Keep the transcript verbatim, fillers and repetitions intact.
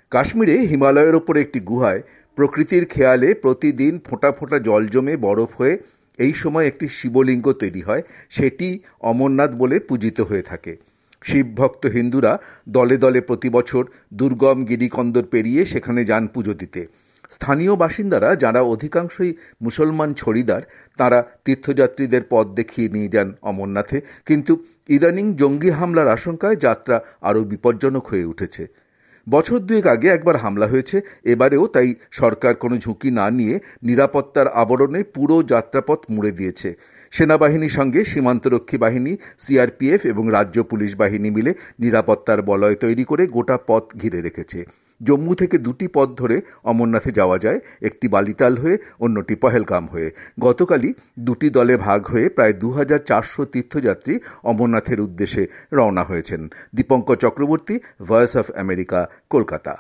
কাশ্মীরে হিমালয়ের ওপর একটি গুহায় প্রকৃতির খেয়ালে প্রতিদিন ফোঁটা ফোঁটা জল জমে বরফ হয়ে এই সময় একটি শিবলিঙ্গ তৈরি হয়। সেটি অমরনাথ বলে পূজিত হয়ে থাকে। শিবভক্ত হিন্দুরা দলে দলে প্রতি বছর দুর্গম গিরিকন্দর পেরিয়ে সেখানে যান পুজো দিতে। স্থানীয় বাসিন্দারা, যারা অধিকাংশই মুসলমান ছড়িদার, তারা তীর্থযাত্রীদের পথ দেখিয়ে নিয়ে যান অমরনাথে। কিন্তু ইদানিং জঙ্গি হামলার আশঙ্কায় যাত্রা আরও বিপজ্জনক হয়ে উঠেছে। বছর দুয়েক আগে একবার হামলা হয়েছে, এবারেও তাই সরকার কোনো ঝুঁকি না নিয়ে নিরাপত্তার আবরণে পুরো যাত্রাপথ মুড়ে দিয়েছে। সেনাবাহিনীর সঙ্গে সীমান্তরক্ষী বাহিনী, সিআরপিএফ এবং রাজ্য পুলিশ বাহিনী মিলে নিরাপত্তার বলয় তৈরি করে গোটা পথ ঘিরে রেখেছে। জম্মু থেকে দুটি পথ ধরে অমরনাথে যাওয়া যায়, একটি বালিতাল হয়ে, অন্যটি পহেলগাম হয়ে। গতকালই দুটি দলে ভাগ হয়ে প্রায় দু হাজার চারশো তীর্থযাত্রী অমরনাথের উদ্দেশ্যে রওনা হয়েছেন। Dipankar Chakraborty, voice of America, Kolkata.